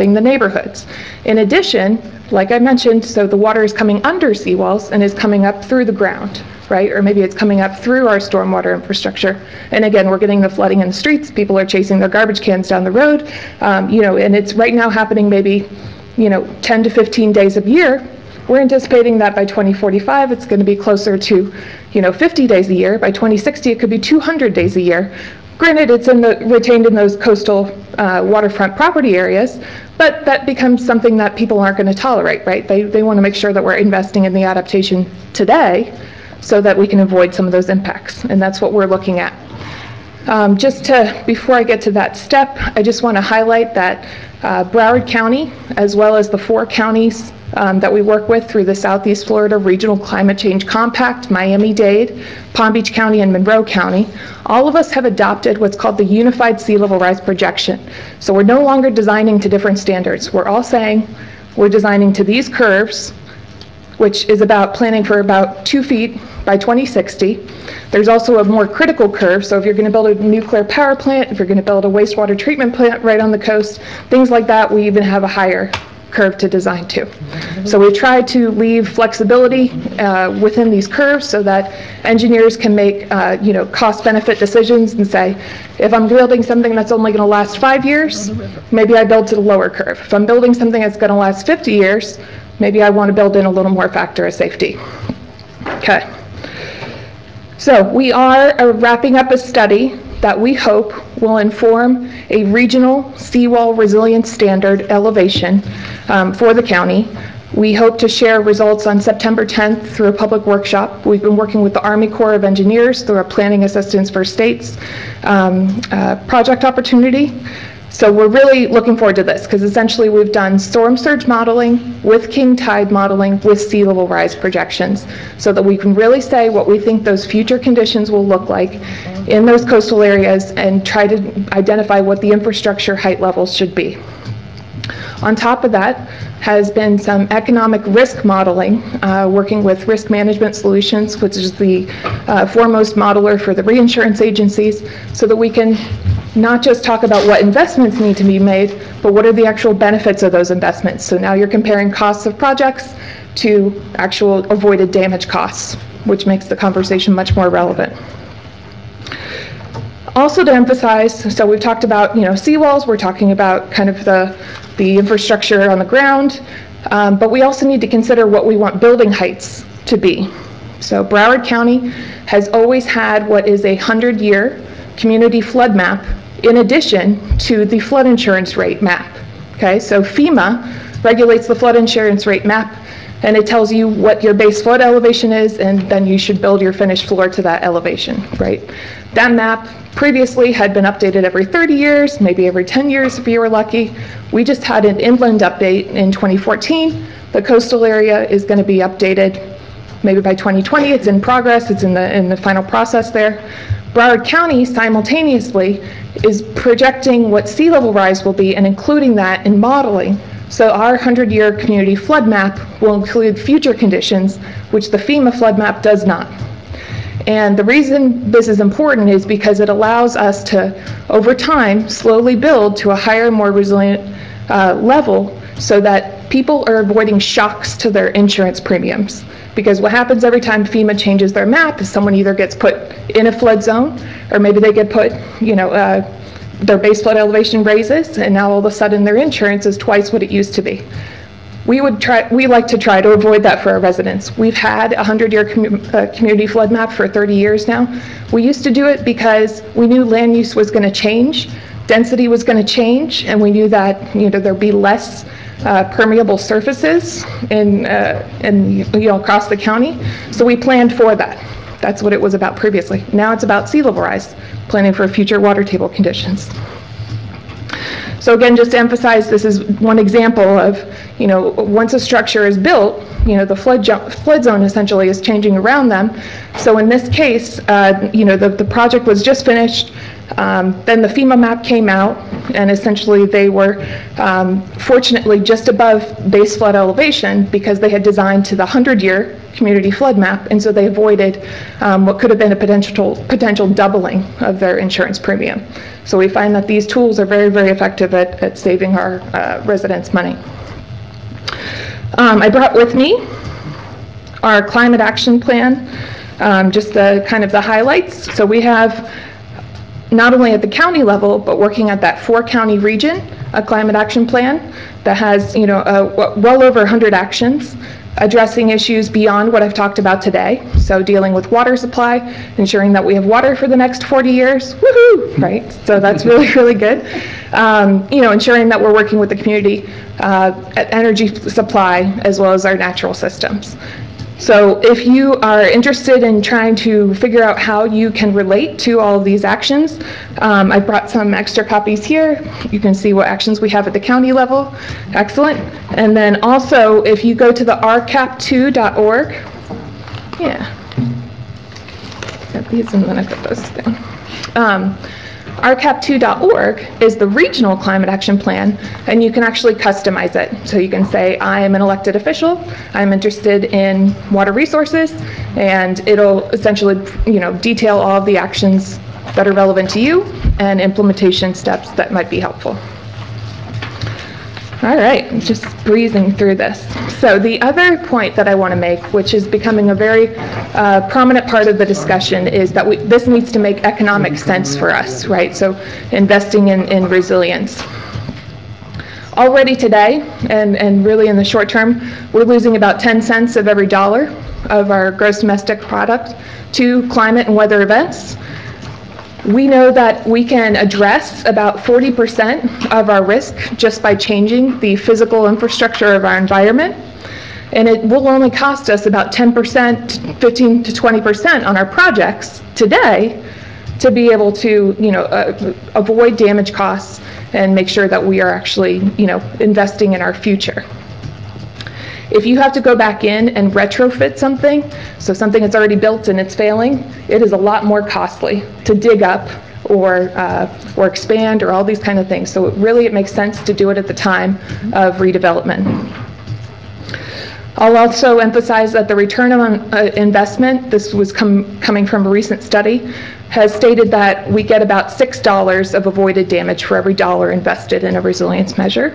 flooding the neighborhoods. In addition, like I mentioned, so the water is coming under seawalls and is coming up through the ground, right? Or maybe it's coming up through our stormwater infrastructure. And again, we're getting the flooding in the streets. People are chasing their garbage cans down the road, and it's right now happening maybe, 10 to 15 days a year. We're anticipating that by 2045, it's going to be closer to, 50 days a year. By 2060, it could be 200 days a year. Granted, it's retained in those coastal waterfront property areas, but that becomes something that people aren't going to tolerate, right? They want to make sure that we're investing in the adaptation today so that we can avoid some of those impacts, and that's what we're looking at. Before I get to that step, I just want to highlight that Broward County, as well as the 4 counties that we work with through the Southeast Florida Regional Climate Change Compact, Miami-Dade, Palm Beach County, and Monroe County, all of us have adopted what's called the Unified Sea Level Rise Projection. So we're no longer designing to different standards. We're all saying we're designing to these curves, which is about planning for about 2 feet by 2060. There's also a more critical curve, so if you're going to build a nuclear power plant, if you're going to build a wastewater treatment plant right on the coast, things like that, we even have a higher curve to design to. So we try to leave flexibility within these curves so that engineers can make cost-benefit decisions and say, if I'm building something that's only going to last 5 years, maybe I build to the lower curve. If I'm building something that's going to last 50 years, maybe I want to build in a little more factor of safety. Okay. So we are wrapping up a study that we hope will inform a regional seawall resilience standard elevation for the county. We hope to share results on September 10th through a public workshop. We've been working with the Army Corps of Engineers through our Planning Assistance for States project opportunity. So we're really looking forward to this because essentially we've done storm surge modeling with king tide modeling with sea level rise projections so that we can really say what we think those future conditions will look like in those coastal areas and try to identify what the infrastructure height levels should be. On top of that has been some economic risk modeling, working with Risk Management Solutions, which is the foremost modeler for the reinsurance agencies, so that we can not just talk about what investments need to be made, but what are the actual benefits of those investments. So now you're comparing costs of projects to actual avoided damage costs, which makes the conversation much more relevant. Also to emphasize, so we've talked about seawalls, we're talking about kind of the infrastructure on the ground, but we also need to consider what we want building heights to be. So Broward County has always had what is a 100-year community flood map in addition to the flood insurance rate map. Okay, so FEMA regulates the flood insurance rate map, and it tells you what your base flood elevation is, and then you should build your finished floor to that elevation, right? That map previously had been updated every 30 years, maybe every 10 years if you were lucky. We just had an inland update in 2014. The coastal area is going to be updated maybe by 2020. It's in progress. It's in the final process there. Broward County simultaneously is projecting what sea level rise will be and including that in modeling. So our 100-year community flood map will include future conditions, which the FEMA flood map does not. And the reason this is important is because it allows us to, over time, slowly build to a higher, more resilient level so that people are avoiding shocks to their insurance premiums. Because what happens every time FEMA changes their map is someone either gets put in a flood zone, or maybe they get put, their base flood elevation raises, and now all of a sudden their insurance is twice what it used to be. We like to try to avoid that for our residents. We've had a 100-year community flood map for 30 years now. We used to do it because we knew land use was going to change, density was going to change, and we knew that there'd be less permeable surfaces across the county. So we planned for that. That's what it was about previously. Now it's about sea level rise, planning for future water table conditions. So again, just to emphasize, this is one example of, once a structure is built, the flood zone essentially is changing around them. So in this case, the project was just finished. Then the FEMA map came out, and essentially they were fortunately just above base flood elevation because they had designed to the 100-year community flood map, and so they avoided what could have been a potential doubling of their insurance premium. So we find that these tools are very, very effective at saving our residents money. I brought with me our climate action plan, just the kind of the highlights. So we have, not only at the county level, but working at that 4-county region, a climate action plan that has, well over 100 actions addressing issues beyond what I've talked about today. So dealing with water supply, ensuring that we have water for the next 40 years, woohoo, right? So that's really, really good. Ensuring that we're working with the community energy supply as well as our natural systems. So if you are interested in trying to figure out how you can relate to all of these actions, I brought some extra copies here. You can see what actions we have at the county level. Excellent. And then also, if you go to the rcap2.org, got these and then I put those down. rcap2.org is the regional climate action plan, and you can actually customize it. So you can say, I am an elected official, I'm interested in water resources, and it'll essentially, detail all of the actions that are relevant to you and implementation steps that might be helpful. All right, I'm just breezing through this. So the other point that I want to make, which is becoming a very prominent part of the discussion, is that this needs to make economic sense for us, right? So investing in resilience. Already today, and really in the short term, we're losing about 10 cents of every dollar of our gross domestic product to climate and weather events. We know that we can address about 40% of our risk just by changing the physical infrastructure of our environment. And it will only cost us about 10%, 15 to 20% on our projects today to be able to, avoid damage costs and make sure that we are actually, investing in our future. If you have to go back in and retrofit something, so something that's already built and it's failing, it is a lot more costly to dig up or expand or all these kind of things. So it makes sense to do it at the time of redevelopment. I'll also emphasize that the return on investment, this was coming from a recent study, has stated that we get about $6 of avoided damage for every dollar invested in a resilience measure.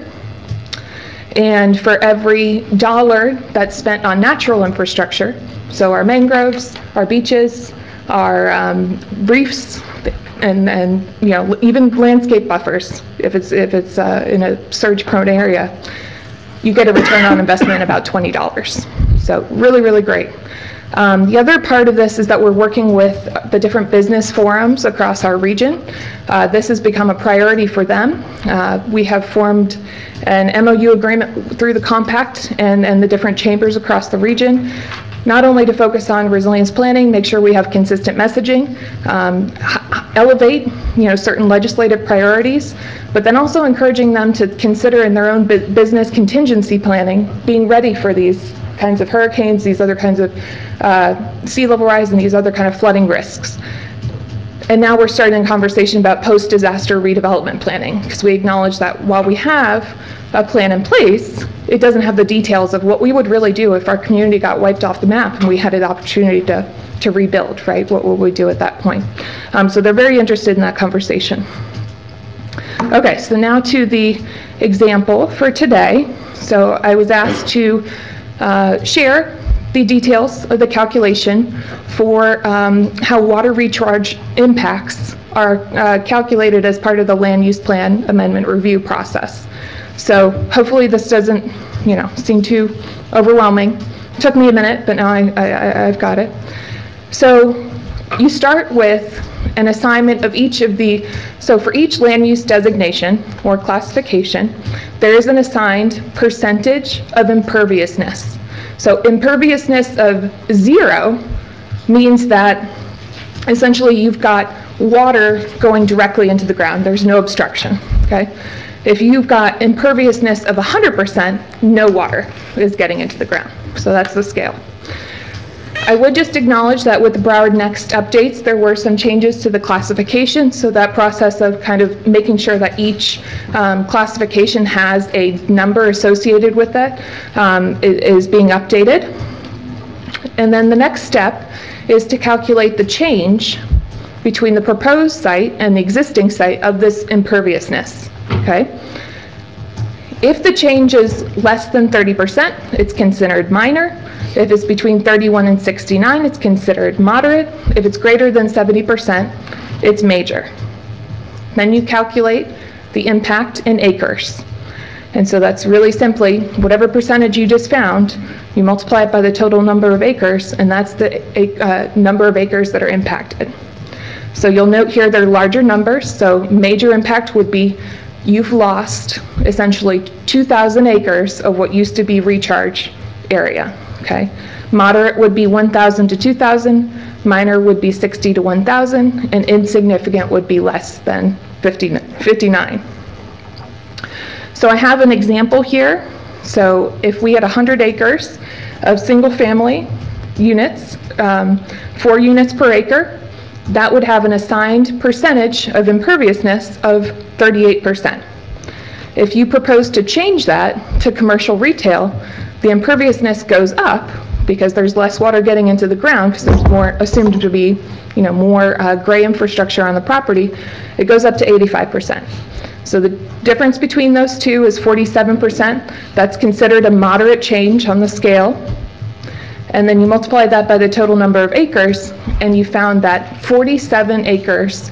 And for every dollar that's spent on natural infrastructure, so our mangroves, our beaches, our reefs, and even landscape buffers, if it's in a surge-prone area, you get a return on investment about $20. So really, really great. The other part of this is that we're working with the different business forums across our region. This has become a priority for them. We have formed an MOU agreement through the compact and the different chambers across the region, not only to focus on resilience planning, make sure we have consistent messaging, elevate certain legislative priorities, but then also encouraging them to consider in their own business contingency planning, being ready for these kinds of hurricanes, these other kinds of sea level rise, and these other kind of flooding risks. And now we're starting a conversation about post-disaster redevelopment planning, because we acknowledge that while we have a plan in place, it doesn't have the details of what we would really do if our community got wiped off the map and we had an opportunity to rebuild, right? What would we do at that point? So they're very interested in that conversation. Okay, so now to the example for today. So I was asked to share the details of the calculation for how water recharge impacts are calculated as part of the land use plan amendment review process. So hopefully this doesn't, seem too overwhelming. It took me a minute, but now I've got it. So you start with an assignment of each of so for each land use designation or classification, there is an assigned percentage of imperviousness. So imperviousness of 0 means that essentially you've got water going directly into the ground. There's no obstruction, okay? If you've got imperviousness of 100%, no water is getting into the ground. So that's the scale. I would just acknowledge that with the Broward Next updates, there were some changes to the classification. So that process of kind of making sure that each classification has a number associated with it is being updated. And then the next step is to calculate the change between the proposed site and the existing site of this imperviousness, okay? If the change is less than 30%, it's considered minor. If it's between 31 and 69, it's considered moderate. If it's greater than 70%, it's major. Then you calculate the impact in acres. And so that's really simply whatever percentage you just found, you multiply it by the total number of acres, and that's the number of acres that are impacted. So you'll note here they're larger numbers, so major impact would be you've lost essentially 2,000 acres of what used to be recharge area, okay? Moderate would be 1,000 to 2,000, minor would be 60 to 1,000, and insignificant would be less than 59. So I have an example here. So if we had 100 acres of single family units, 4 units per acre, that would have an assigned percentage of imperviousness of 38%. If you propose to change that to commercial retail, the imperviousness goes up because there's less water getting into the ground because there's more assumed to be, more gray infrastructure on the property. It goes up to 85%. So the difference between those two is 47%. That's considered a moderate change on the scale. And then you multiply that by the total number of acres, and you found that 47 acres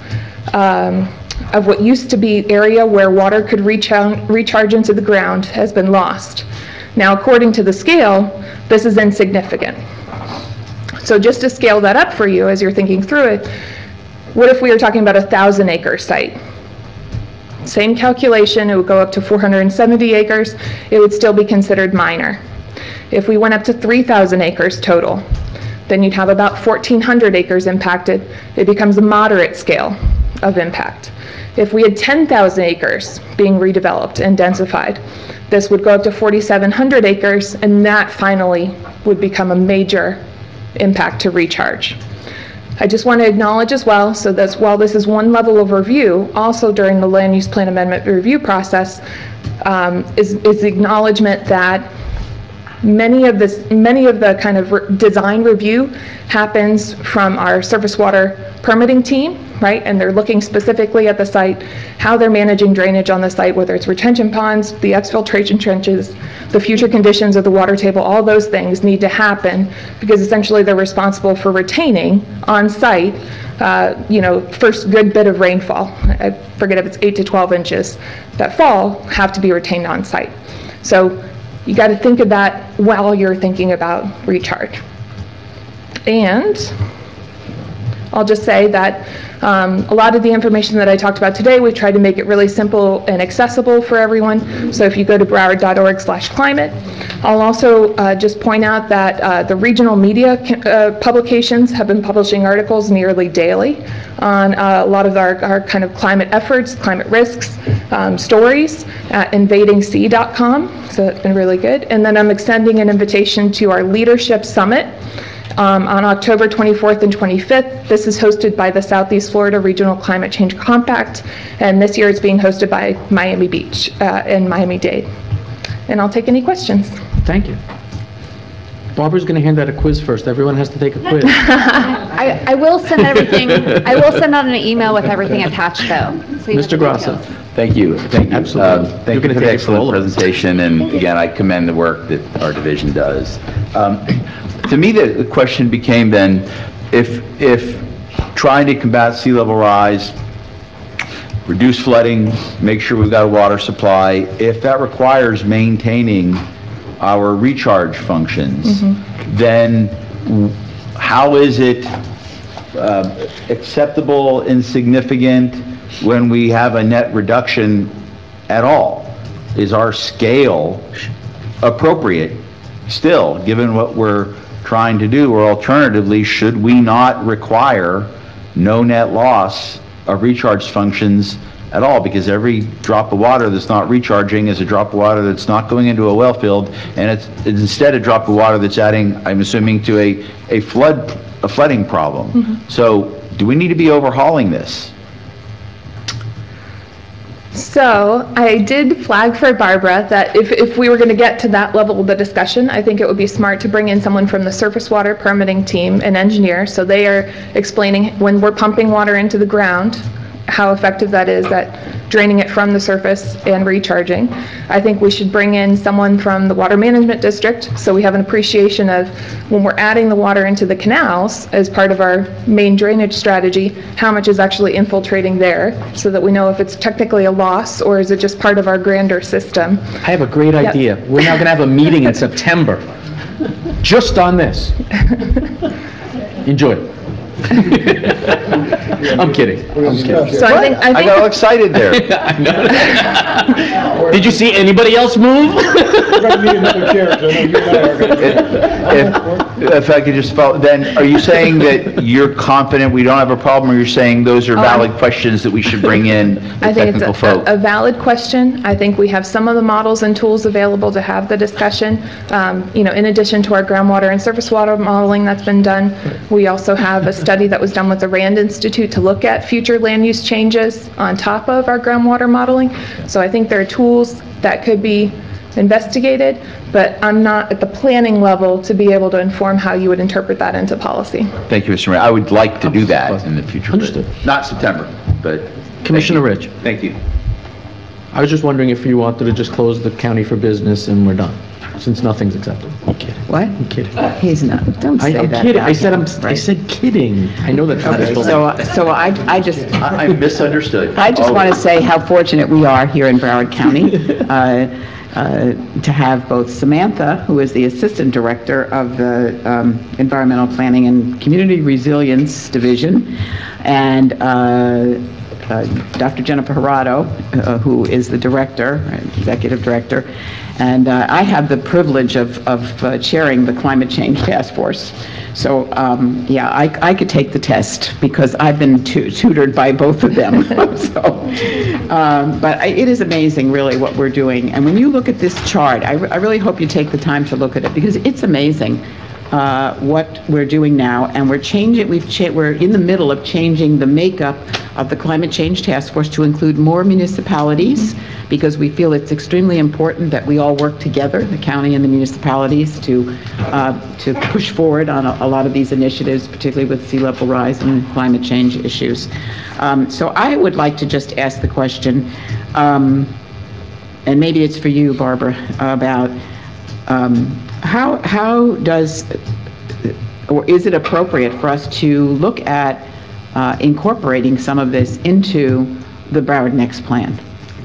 of what used to be area where water could recharge into the ground has been lost. Now, according to the scale, this is insignificant. So just to scale that up for you as you're thinking through it, what if we were talking about a 1,000-acre site? Same calculation, it would go up to 470 acres, it would still be considered minor. If we went up to 3,000 acres total, then you'd have about 1,400 acres impacted. It becomes a moderate scale of impact. If we had 10,000 acres being redeveloped and densified, this would go up to 4,700 acres, and that finally would become a major impact to recharge. I just want to acknowledge as well, so that while this is one level of review, also during the land use plan amendment review process is the acknowledgement that many of the kind of design review happens from our surface water permitting team, right? And they're looking specifically at the site, how they're managing drainage on the site, whether it's retention ponds, the exfiltration trenches, the future conditions of the water table, all those things need to happen because essentially they're responsible for retaining on site, first good bit of rainfall. I forget if it's 8 to 12 inches that fall have to be retained on site. So you got to think of that while you're thinking about recharge. And I'll just say that a lot of the information that I talked about today, we've tried to make it really simple and accessible for everyone. So if you go to broward.org/climate, I'll also just point out that the regional media publications have been publishing articles nearly daily on a lot of our kind of climate efforts, climate risks, stories at invadingsea.com. So that's been really good. And then I'm extending an invitation to our Leadership Summit on October 24th and 25th. This is hosted by the Southeast Florida Regional Climate Change Compact, and this year it's being hosted by Miami Beach and Miami-Dade. And I'll take any questions. Thank you. Barbara's going to hand out a quiz first. Everyone has to take a quiz. I will send everything. I will send out an email with everything attached, though. So Mr. Grasso. Thank you. Thank you. Absolutely. Thank you for the excellent presentation, and again, I commend the work that our division does. To me, the question became then, if trying to combat sea level rise, reduce flooding, make sure we've got a water supply, if that requires maintaining our recharge functions, then how is it acceptable, insignificant when we have a net reduction at all? Is our scale appropriate still, given what we're trying to do? Or alternatively, should we not require no net loss of recharge functions at all? Because every drop of water that's not recharging is a drop of water that's not going into a well field, and it's instead a drop of water that's adding, I'm assuming, to a flooding problem. So do we need to be overhauling this? So I did flag for Barbara that if we were going to get to that level of the discussion, I think it would be smart to bring in someone from the surface water permitting team, an engineer, so they are explaining when we're pumping water into the ground, how effective that is at draining it from the surface and recharging. I think we should bring in someone from the Water Management District so we have an appreciation of when we're adding the water into the canals as part of our main drainage strategy, how much is actually infiltrating there so that we know if it's technically a loss or is it just part of our grander system. I have a great idea. We're now going to have a meeting in September, just on this. Enjoy. I'm kidding. So I think I got all excited there. Did you see anybody else move? We're going to need another chair, 'cause I know you and I are going to... If I could just follow, then are you saying that you're confident we don't have a problem, or you're saying those are valid questions that we should bring in the I think technical it's folk? a valid question. I think we have some of the models and tools available to have the discussion. In addition to our groundwater and surface water modeling that's been done, we also have a study that was done with the RAND Institute to look at future land use changes on top of our groundwater modeling. So I think there are tools that could be investigated, but I'm not at the planning level to be able to inform how you would interpret that into policy. Thank you, Mr. Mayor. I would like to do that in the future. but Understood. Not September, but... Commissioner thank you. Rich. Thank you. I was just wondering if you wanted to just close the county for business and we're done, since nothing's accepted. I'm kidding. What? I'm kidding. He's not, don't say I'm that. kidding. about him. I said kidding. I know that's not supposed to. So I just, I misunderstood. I just want to say how fortunate we are here in Broward County to have both Samantha, who is the Assistant Director of the Environmental Planning and Community Resilience Division, and Dr. Jennifer Hirado, who is the Director, Executive Director, and I have the privilege of chairing the Climate Change Task Force. So, yeah, I could take the test because I've been tutored by both of them. But it is amazing, really, what we're doing. And when you look at this chart, I really hope you take the time to look at it because it's amazing what we're doing now, and we're in the middle of changing the makeup of the Climate Change Task Force to include more municipalities, because we feel it's extremely important that we all work together, the county and the municipalities, to push forward on a lot of these initiatives, particularly with sea level rise and climate change issues. So I would like to just ask the question, and maybe it's for you, Barbara, about how does, or is it appropriate for us to look at incorporating some of this into the Broward Next plan?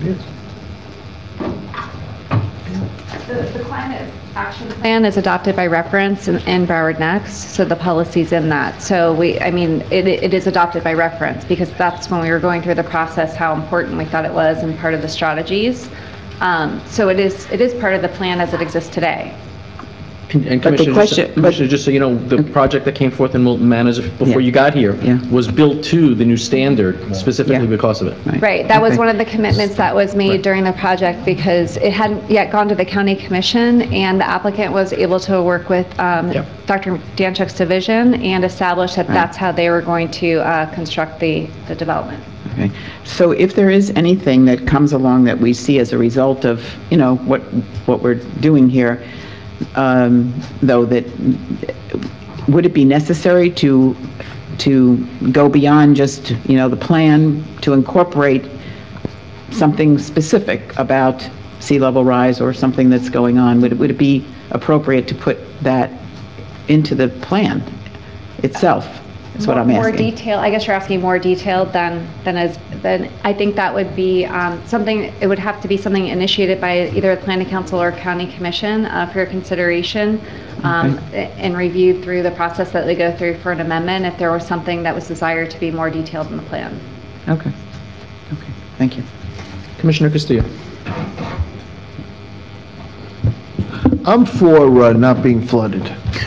The climate action plan is adopted by reference in Broward Next, so the policy's in that. So it is adopted by reference because that's when we were going through the process, how important we thought it was and part of the strategies. So it is part of the plan as it exists today. And But the Commissioner, just so you know, the project that came forth in Milton Manor before you got here Yeah. was built to the new standard specifically Yeah. because of it. Right, that was Okay. one of the commitments that was made during the project because it hadn't yet gone to the county commission and the applicant was able to work with Dr. Danchuk's division and establish that that's how they were going to construct the development. Okay. So if there is anything that comes along that we see as a result of, what we're doing here, though, that would it be necessary to go beyond just, the plan, to incorporate something specific about sea level rise or something that's going on? Would it be appropriate to put that into the plan itself? That's what I'm More asking. detail, I guess you're asking more detailed than I think that would be something, it would have to be something initiated by either the planning council or county commission for your consideration and reviewed through the process that they go through for an amendment if there was something that was desired to be more detailed in the plan. Okay, thank you. Commissioner Castillo. I'm for not being flooded.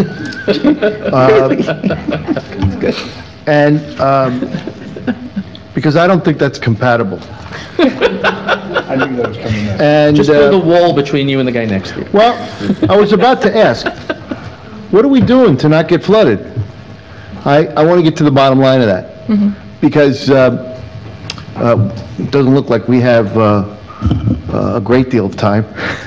Good. And because I don't think that's compatible. I knew that was coming up. And, Just build a wall between you and the guy next to you. well, I was about to ask, what are we doing to not get flooded? I want to get to the bottom line of that. Because It doesn't look like we have a great deal of time.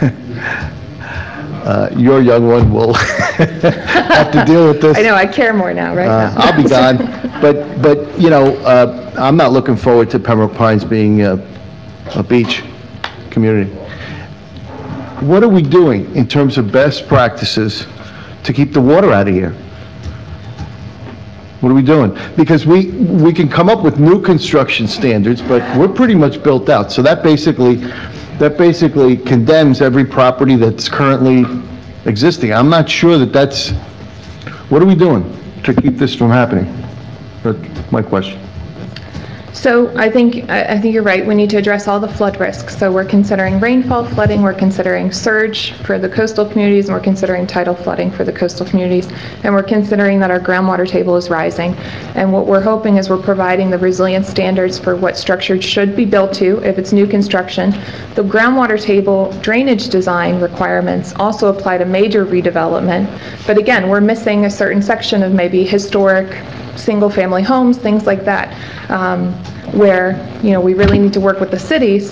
Your young one will have to deal with this. I know, I care more now, right now. I'll be gone, but, you know, I'm not looking forward to Pembroke Pines being a beach community. What are we doing in terms of best practices to keep the water out of here? What are we doing? Because we can come up with new construction standards, but we're pretty much built out. So that basically condemns every property that's currently existing. I'm not sure that that's, what are we doing to keep this from happening? That's my question. So I think you're right. We need to address all the flood risks. So we're considering rainfall flooding, we're considering surge for the coastal communities, and we're considering tidal flooding for the coastal communities. And we're considering that our groundwater table is rising. And what we're hoping is we're providing the resilience standards for what structures should be built to if it's new construction. The groundwater table drainage design requirements also apply to major redevelopment. But again, we're missing a certain section of maybe historic single-family homes, things like that, where, you know, we really need to work with the cities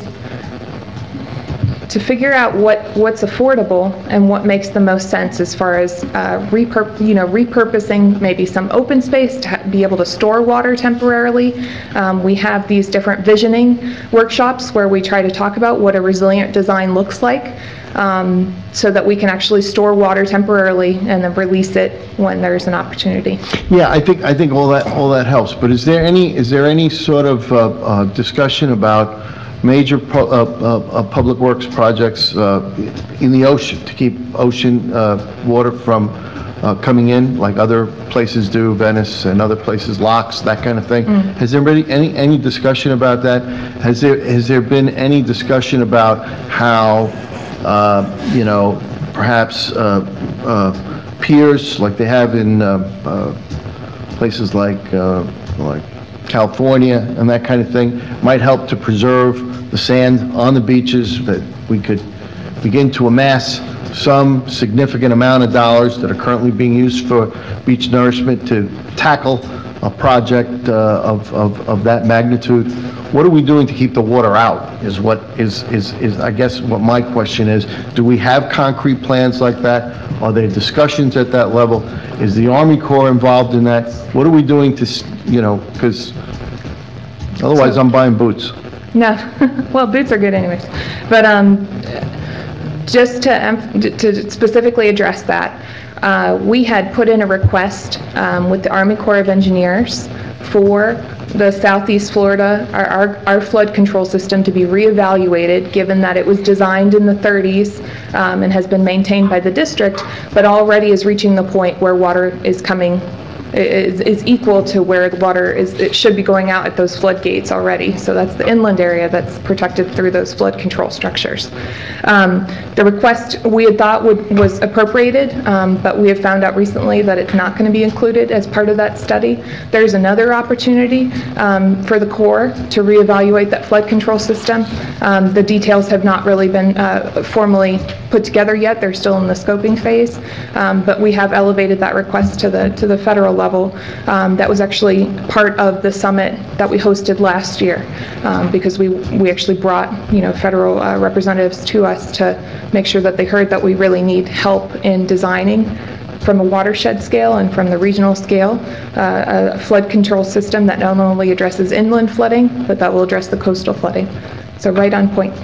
to figure out what's affordable and what makes the most sense as far as repurposing maybe some open space to be able to store water temporarily. We have these different visioning workshops where we try to talk about what a resilient design looks like, so that we can actually store water temporarily and then release it when there's an opportunity. Yeah, I think all that helps. But is there any sort of discussion about major public works projects in the ocean to keep ocean water from coming in, like other places do, Venice and other places, locks, that kind of thing? Has there been any discussion about that? Has there been any discussion about how you know, perhaps piers like they have in places like California and that kind of thing might help to preserve the sand on the beaches, that we could begin to amass some significant amount of dollars that are currently being used for beach nourishment to tackle a project of that magnitude. What are we doing to keep the water out is I guess what my question is. Do we have concrete plans like that? Are there discussions at that level? Is the Army Corps involved in that? What are we doing to, you know, because otherwise I'm buying boots. No, well, boots are good anyways. But just to specifically address that, we had put in a request with the Army Corps of Engineers for the Southeast Florida, our flood control system to be reevaluated, given that it was designed in the 30s and has been maintained by the district, but already is reaching the point where water is coming, is equal to where the water it should be going out at those floodgates already. So that's the inland area that's protected through those flood control structures. The request we had thought was appropriated, but we have found out recently that it's not going to be included as part of that study. There's another opportunity for the Corps to reevaluate that flood control system. The details have not really been formally put together yet. They're still in the scoping phase, but we have elevated that request to the federal level. That was actually part of the summit that we hosted last year, because we actually brought, you know, federal representatives to us to make sure that they heard that we really need help in designing from a watershed scale and from the regional scale a flood control system that not only addresses inland flooding, but that will address the coastal flooding. So right on point.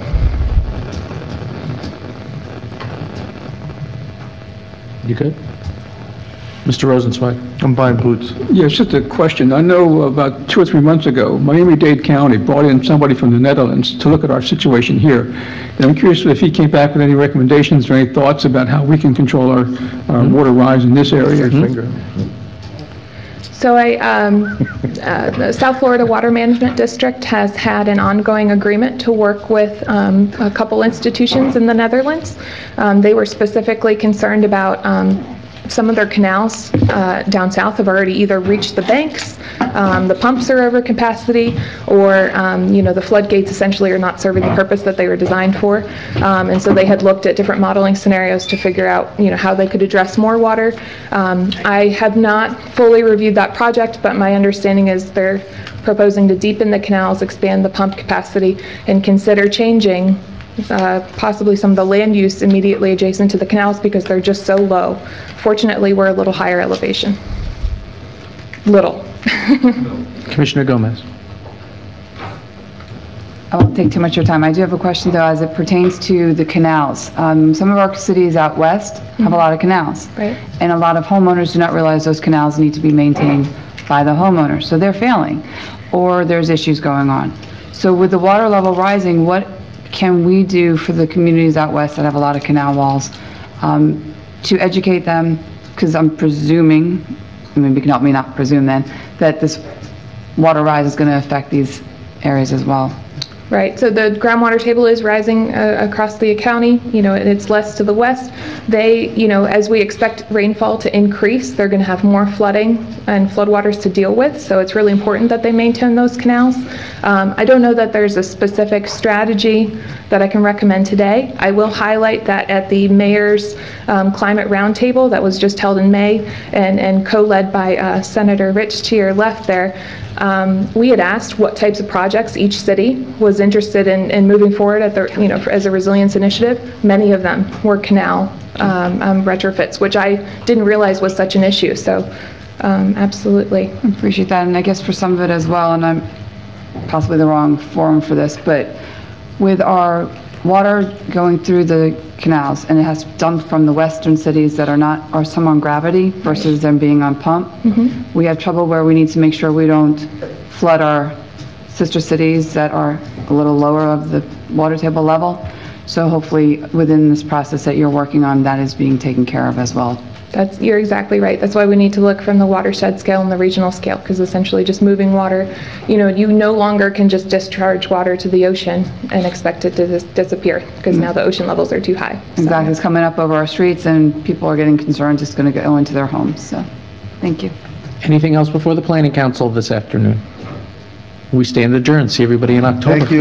You good? Mr. Rosenzweig? I'm buying boots. Yeah, it's just a question. I know about 2 or 3 months ago, Miami-Dade County brought in somebody from the Netherlands to look at our situation here. And I'm curious if he came back with any recommendations or any thoughts about how we can control our water rise in this area. So the South Florida Water Management District has had an ongoing agreement to work with a couple institutions in the Netherlands. They were specifically concerned about some of their canals down south have already either reached the banks, the pumps are over capacity, or, the floodgates essentially are not serving the purpose that they were designed for. And so they had looked at different modeling scenarios to figure out, how they could address more water. I have not fully reviewed that project, but my understanding is they're proposing to deepen the canals, expand the pump capacity, and consider changing possibly some of the land use immediately adjacent to the canals because they're just so low. Fortunately, we're a little higher elevation. Little. Commissioner Gomez. I won't take too much of your time. I do have a question, though, as it pertains to the canals. Some of our cities out west have a lot of canals. Right. And a lot of homeowners do not realize those canals need to be maintained by the homeowners. So they're failing, or there's issues going on. So with the water level rising, what can we do for the communities out west that have a lot of canal walls to educate them? Because I'm presuming, maybe you can help me not presume then, that this water rise is going to affect these areas as well. Right, so the groundwater table is rising across the county, and it's less to the west. They, as we expect rainfall to increase, they're going to have more flooding and floodwaters to deal with, so it's really important that they maintain those canals. I don't know that there's a specific strategy that I can recommend today. I will highlight that at the mayor's climate roundtable that was just held in May and co-led by Senator Rich to your left there, we had asked what types of projects each city was interested in moving forward at as a resilience initiative. Many of them were canal retrofits, which I didn't realize was such an issue. So absolutely. I appreciate that. And I guess for some of it as well, and I'm possibly the wrong forum for this, but with our water going through the canals, and it has dumped from the western cities that are some on gravity versus them being on pump. We have trouble where we need to make sure we don't flood our sister cities that are a little lower of the water table level. So hopefully within this process that you're working on, that is being taken care of as well. You're exactly right. That's why we need to look from the watershed scale and the regional scale, because essentially just moving water, you no longer can just discharge water to the ocean and expect it to disappear, because now the ocean levels are too high. Exactly. It's coming up over our streets and people are getting concerned it's going to go into their homes. So thank you. Anything else before the Planning Council this afternoon? We stand adjourned. See everybody in October. Thank you.